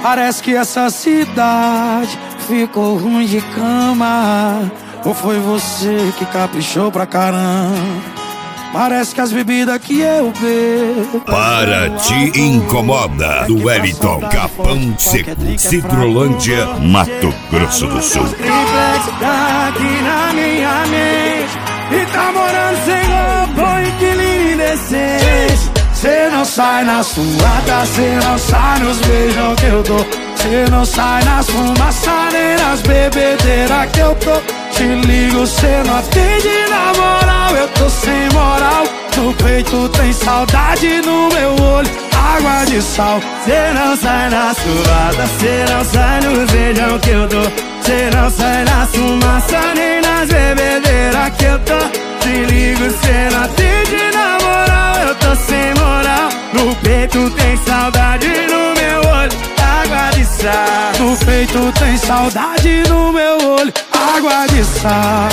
Parece que essa cidade ficou ruim de cama. Ou foi você que caprichou pra caramba? Parece que as bebidas que eu bebo Para Te Incomoda, do Wellington Capão Seco, Cidrolândia, Mato Grosso do Sul. Triplex tá aqui na minha mente e tá morando sem roupa, inquilino indecente. Cê não sai na suada, cê não sai nos beijos que eu dou. Cê não sai nas fumaças nem nas bebedeiras que eu tô. Te ligo, cê não atende na moral, eu tô sem moral. No peito tem saudade, no meu olho água de sal. Cê não sai na suada, cê não sai nos beijos que eu dou. Cê não sai na fumaça nem nas bebedeiras que eu tô. Te ligo, cê não atende na moral, eu tô sem moral. No peito tem saudade, no meu olho água de sal. No peito tem saudade, no meu olho água de sal.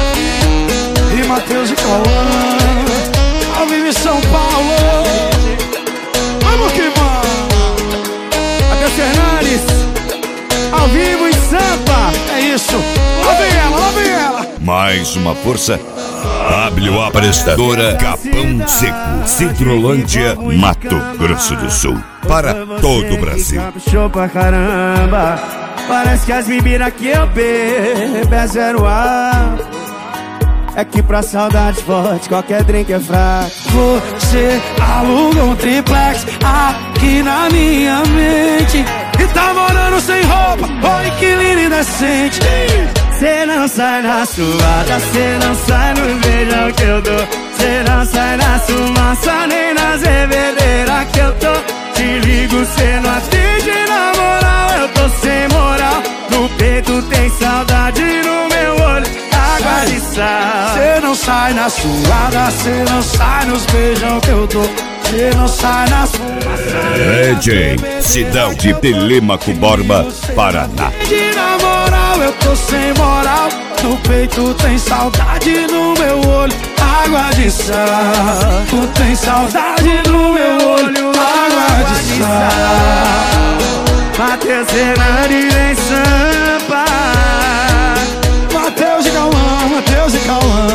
E Matheus e Cauã, ao vivo em São Paulo. Vamos que vamos. Matheus Fernandes, ao vivo em Sampa. É isso, lá vem ela, lá vem ela. Mais uma força. WA Prestadora Capão Seco, Cidrolândia, Mato Grosso do Sul. Para todo o Brasil. Caprichou pra caramba. Parece que as bebidas que eu bebo é zero ar. É que pra saudade forte qualquer drink é fraco. Você alugou um triplex aqui na minha mente e tá morando sem roupa, oi inquilino indecente. Cê não sai na suada, cê não sai no beijão que eu dou. Cê não sai na fumaça nem nas bebedeiras que eu tô. Te ligo, cê não atende na moral, eu tô sem moral. No peito tem saudade, no meu olho água de sal. Cê não sai na suada, cê não sai nos beijão que eu dou. Cê não sai nas fumaças. DJ, cidade de Telêmaco Borba, Paraná. Na moral, eu tô sem moral. No peito tem saudade, no meu olho água de sal. Tu tem saudade, no meu olho água de sal. Matheus Fernandes em Sampa. Matheus e Cauã, Matheus e Cauã.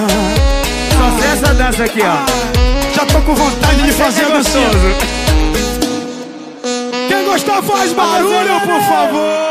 Só sei essa dança aqui, ó. Já tô com vontade de fazer gostoso. Quem gostou faz barulho, por favor.